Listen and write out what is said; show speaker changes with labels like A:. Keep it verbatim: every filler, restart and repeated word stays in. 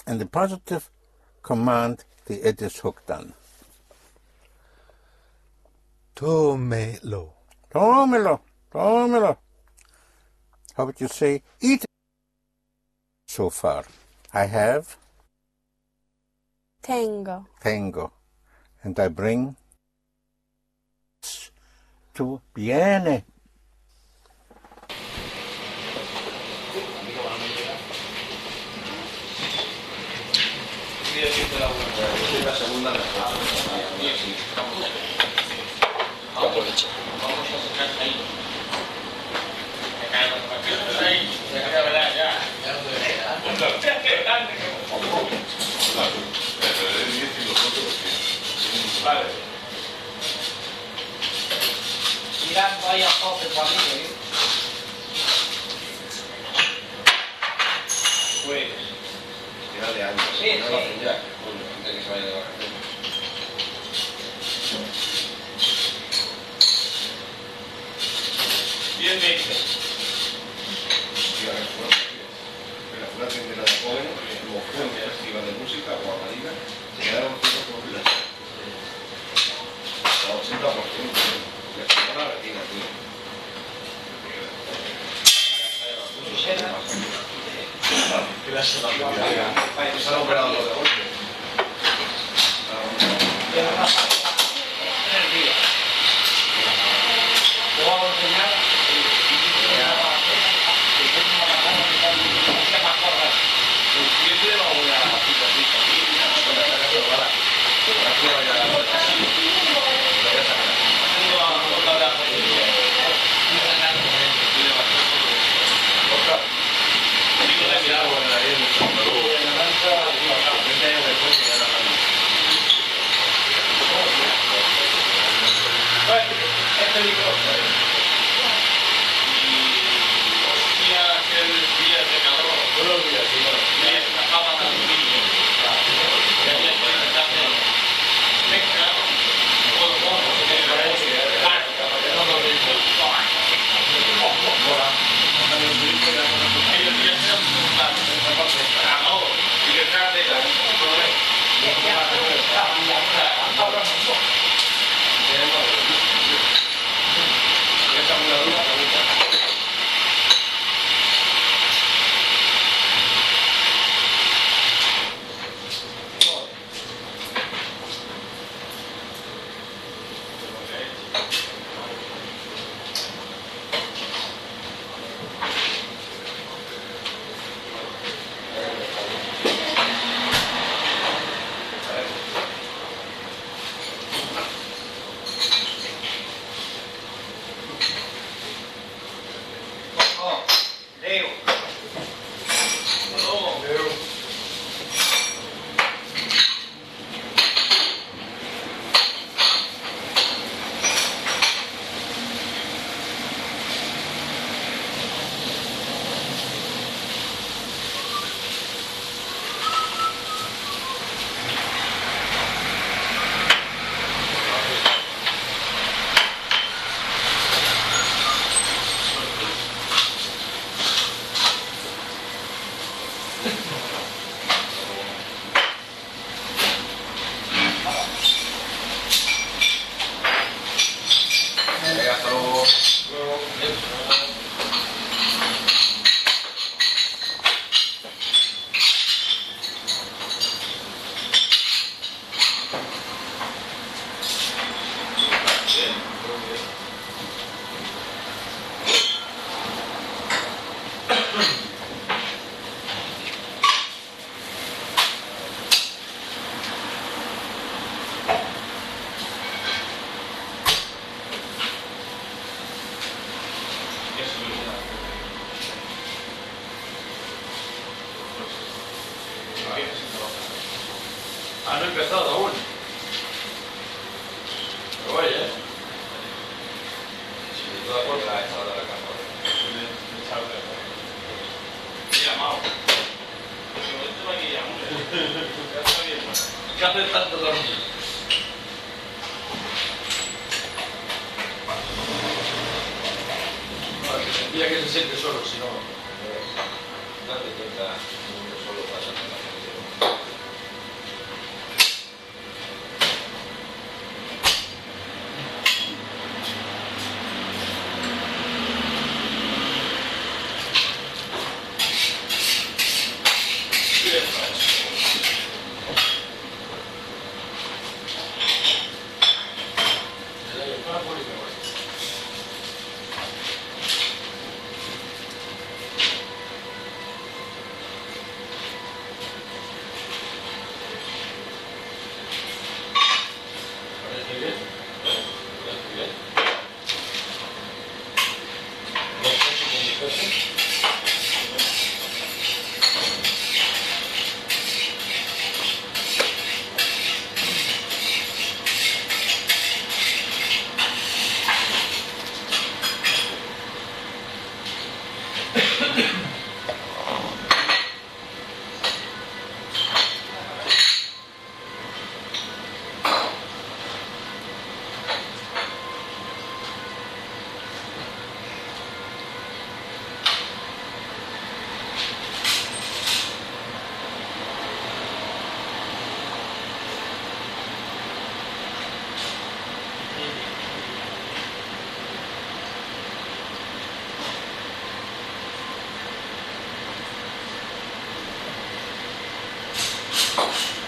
A: and the positive command, the it is hooked on.
B: Tómelo.
A: Tómelo, tómelo. How would you say, eat it? So far, I have.
C: Tengo.
A: Tengo. And I bring. Tu viene.
D: La segunda mejor. Aprovecha. Vamos a sacar ahí. Vale. Mirando ahí a tope para mí, ¿eh? Pues. Final de año. Sí, no lo hacen ya. Bueno, antes que se vaya de vacaciones. Bien, bien. Sí, ahora es bueno. La Fundación Central de Jóvenes, luego fue un festival de música, Guamadina, se quedaron juntos por la ochenta por ciento. Le fue una retina, tío. Gracias. Se han operado los de golpe. Tres días. Te voy a enseñar. Este micrófono. Y aquel día de calor. Buenos días, señor. Me escapaba de los niños. Y había que dejarme seca. O el mono, que me parece. No lo digo. Ellos ya se han juntado. Calor. Y dejar de la Ah, no he empezado aún. Pero vaya, ¿eh? Sí, de todas formas, ha estado de la cama. Me he llamado. Pero esto no hay que llamar. Ya está bien. ¿Qué hace tanto dormir? Vale, que sentía que se siente solo, si no... Date cuenta, uno solo pasa en la gente. Gracias.